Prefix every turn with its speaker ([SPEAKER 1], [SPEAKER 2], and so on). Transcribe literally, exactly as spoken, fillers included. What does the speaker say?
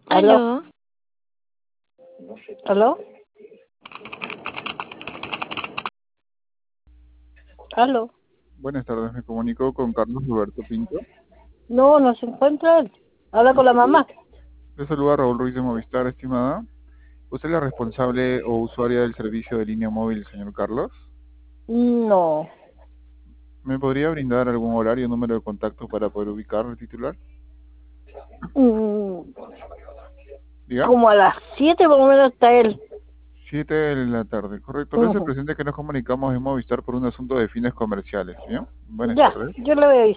[SPEAKER 1] ¿Aló?
[SPEAKER 2] Aló,
[SPEAKER 1] ¿Aló? ¿Aló?
[SPEAKER 3] Buenas tardes, me comunico con Carlos Roberto Pinto.
[SPEAKER 1] No, no se encuentra él. Habla con la mamá.
[SPEAKER 3] Le saluda Raúl Ruiz de Movistar, estimada. ¿Usted es la responsable o usuaria del servicio de línea móvil, señor Carlos?
[SPEAKER 1] No.
[SPEAKER 3] ¿Me podría brindar algún horario o número de contacto para poder ubicar al titular?
[SPEAKER 1] Mm,
[SPEAKER 3] ¿Diga?
[SPEAKER 1] como a las siete por lo menos está él.
[SPEAKER 3] Siete de la tarde, correcto. Le hace
[SPEAKER 1] Ujú.
[SPEAKER 3] presente que nos comunicamos en Movistar por un asunto de fines comerciales, ¿bien? Buenas
[SPEAKER 1] Ya,
[SPEAKER 3] tardes.
[SPEAKER 1] yo le voy a avisar.